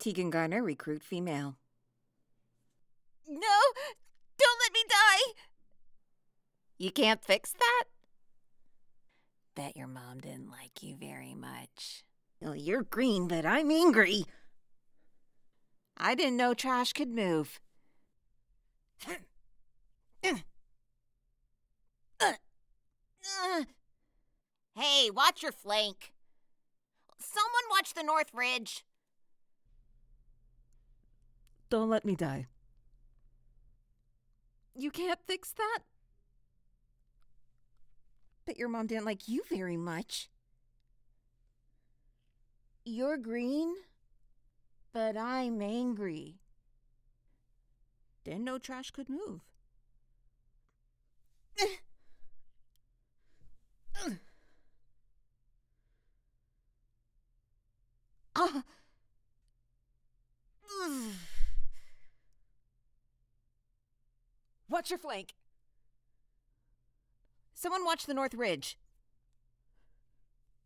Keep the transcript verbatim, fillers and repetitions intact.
Tegan Garner, recruit female. No! Don't let me die! You can't fix that? Bet your mom didn't like you very much. Well, you're green, but I'm angry. I didn't know trash could move. Hey, watch your flank. Someone watch the North Ridge. Don't let me die. You can't fix that? Bet your mom didn't like you very much. You're green, but I'm angry. Didn't know trash could move. Ah. Watch your flank. Someone watch the North Ridge.